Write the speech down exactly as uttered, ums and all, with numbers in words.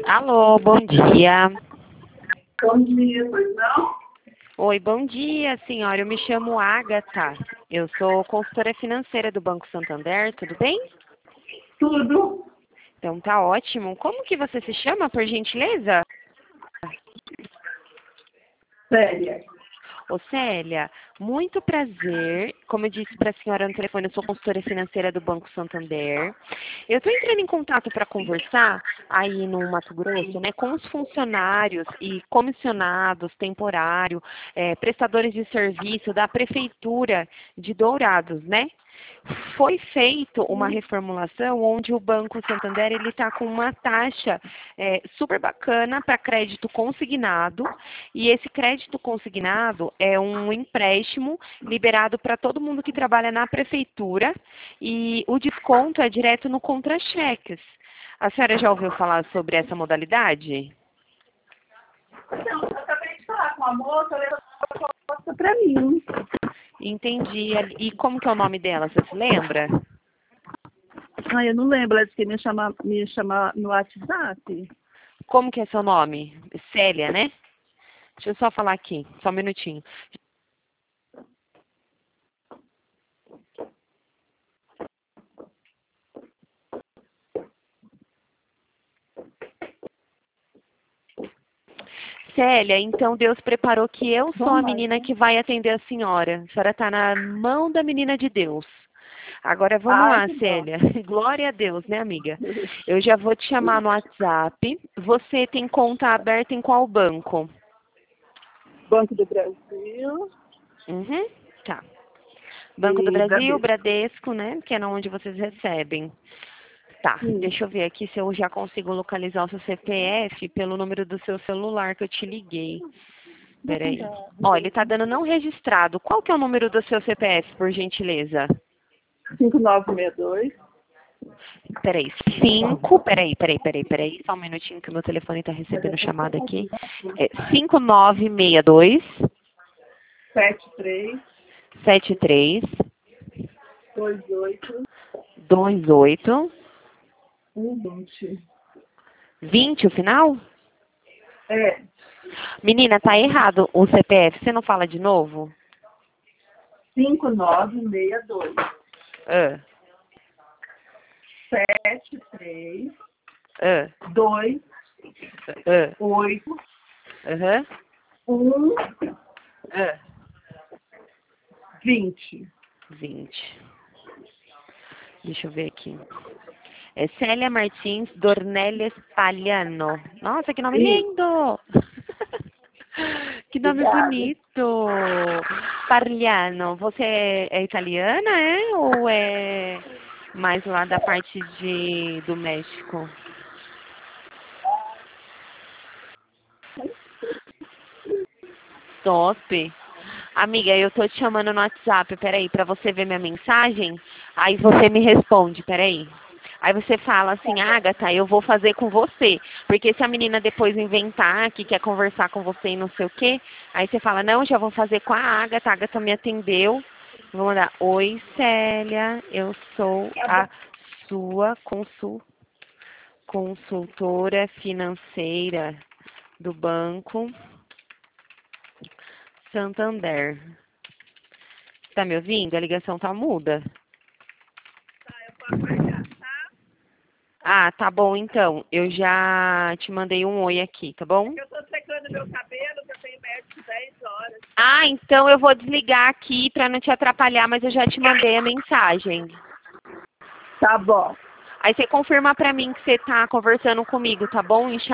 Alô, bom dia. Bom dia, pois não? Oi, bom dia, senhora. Eu me chamo Agatha. Eu sou consultora financeira do Banco Santander, tudo bem? Tudo. Então tá ótimo. Como que você se chama, por gentileza? Séria. Ô, Célia, muito prazer. Como eu disse para a senhora no telefone, eu sou consultora financeira do Banco Santander. Eu estou entrando em contato para conversar aí no Mato Grosso, né, com os funcionários e comissionados temporários, eh, prestadores de serviço da Prefeitura de Dourados, né? Foi feito uma reformulação onde o Banco Santander ele está com uma taxa eh, super bacana para crédito consignado, e esse crédito consignado é um empréstimo liberado para todo mundo que trabalha na prefeitura, e o desconto é direto no contra-cheques. A senhora já ouviu falar sobre essa modalidade? Não, eu acabei de falar com a moça, ela levou a proposta para mim. Entendi. E como que é o nome dela, você se lembra? Ah, eu não lembro, ela disse que ia me chamar, me chamar no WhatsApp. Como que é seu nome? Célia, né? Deixa eu só falar aqui, só um minutinho. Célia, então Deus preparou que eu sou a menina que vai atender a senhora. A senhora está na mão da menina de Deus. Agora vamos Ai, lá, que bom. Célia. Glória a Deus, né, amiga? Eu já vou te chamar no WhatsApp. Você tem conta aberta em qual banco? Banco do Brasil Uhum, tá. Banco do e Brasil, Bradesco. Bradesco, né? Que é onde vocês recebem. Tá, Sim. deixa eu ver aqui se eu já consigo localizar o seu C P F pelo número do seu celular que eu te liguei. Peraí. Ó, ele tá dando não registrado. Qual que é o número do seu C P F, por gentileza? cinco nove seis dois. Peraí, cinco. Peraí, peraí, peraí, peraí. Só um minutinho que o meu telefone tá recebendo chamada aqui. É cinco nove seis dois, sete três sete três, dois oito dois oito, um vinte. vinte o final? É, Menina, tá errado o C P F. Você não fala de novo? cinco nove seis dois, Ah, sete três ah, dois ah, oito aham, um ah. vinte. vinte. Deixa eu ver aqui. É Célia Martins Dornelles Pagliano. Nossa, que nome Isso. lindo! Que nome Obrigada. bonito! Pagliano. Você é, é italiana, é? Ou é mais lá da parte de, do México? Top! Amiga, eu tô te chamando no WhatsApp, peraí, pra você ver minha mensagem. Aí você me responde, peraí. Aí você fala assim, Agatha, eu vou fazer com você. Porque se a menina depois inventar que quer conversar com você e não sei o quê, aí você fala, não, já vou fazer com a Agatha, a Agatha me atendeu. Vou mandar, oi Célia, eu sou Tá bom. a sua consul, consultora financeira do Banco Santander. Tá me ouvindo? A ligação tá muda. Ah, tá bom então. Eu já te mandei um oi aqui, tá bom? Eu tô secando meu cabelo, que eu tenho médico dez horas. Ah, então eu vou desligar aqui pra não te atrapalhar, mas eu já te mandei a mensagem. Tá bom. Aí você confirma pra mim que você tá conversando comigo, tá bom?